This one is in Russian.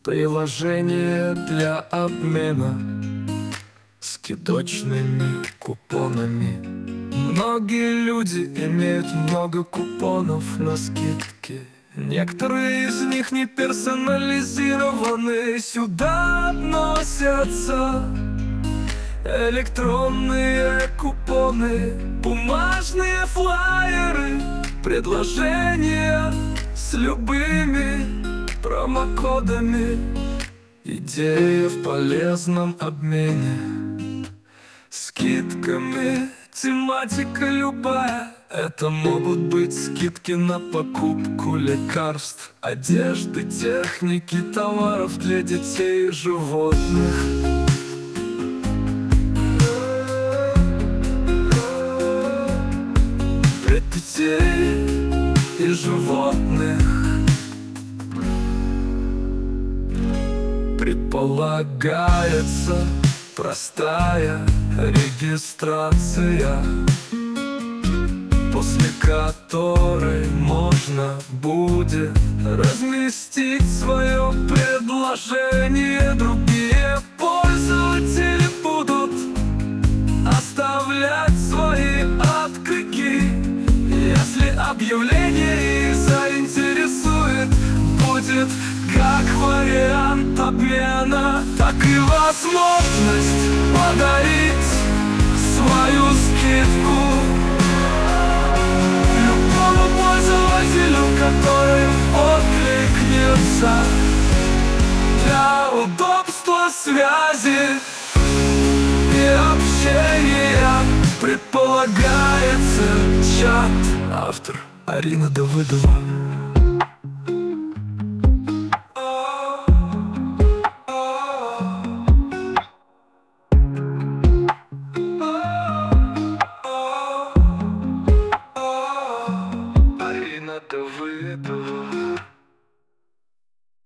Приложение для обмена скидочными купонами. Многие люди имеют много купонов на скидки. Некоторые из них не персонализированы. Сюда относятся электронные купоны, бумажные флаеры, предложения с любыми промокодами. Идея в полезном обмене скидками, тематика любая. Это могут быть скидки на покупку лекарств, одежды, техники, товаров для детей и животных. Для детей и животных. Предполагается простая регистрация, после которой можно будет разместить свое предложение. Другие пользователи будут оставлять свои отклики. Если объявление их заинтересует, будет как вариант обмена, так и возможность подарить свою скидку любому пользователю, который откликнется. Для удобства связи и общения предполагается чат. Автор Арина Давыдова.